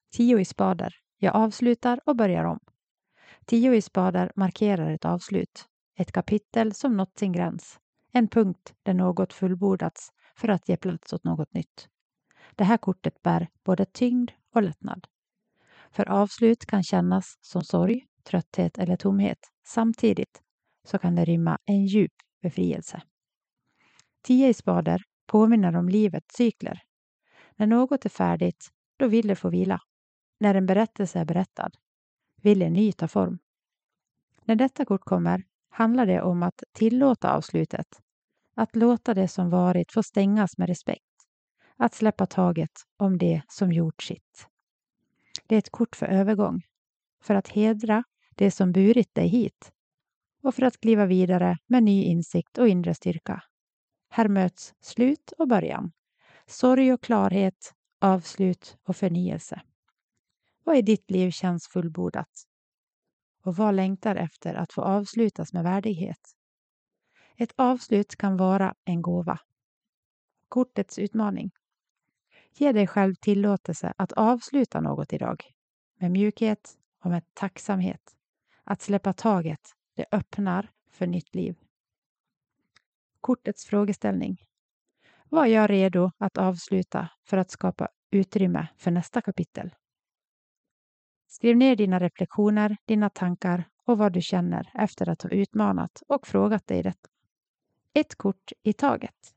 10 i spader. Jag avslutar och börjar om. 10 i spader markerar ett avslut. Ett kapitel som nått sin gräns. En punkt där något fullbordats för att ge plats åt något nytt. Det här kortet bär både tyngd och lättnad. För avslut kan kännas som sorg, trötthet eller tomhet. Samtidigt så kan det rymma en djup befrielse. 10 i spader påminner om livets cykler. När något är färdigt, då vill det få vila. När en berättelse är berättad, vill en ny ta form. När detta kort kommer handlar det om att tillåta avslutet. Att låta det som varit få stängas med respekt. Att släppa taget om det som gjort sitt. Det är ett kort för övergång. För att hedra det som burit dig hit. Och för att kliva vidare med ny insikt och inre styrka. Här möts slut och början. Sorg och klarhet, avslut och förnyelse. Vad i ditt liv känns fullbordat? Och vad längtar efter att få avslutas med värdighet? Ett avslut kan vara en gåva. Kortets utmaning. Ge dig själv tillåtelse att avsluta något idag. Med mjukhet och med tacksamhet. Att släppa taget, det öppnar för nytt liv. Kortets frågeställning. Vad är jag redo att avsluta för att skapa utrymme för nästa kapitel? Skriv ner dina reflektioner, dina tankar och vad du känner efter att ha utmanat och frågat dig detta. Ett kort i taget.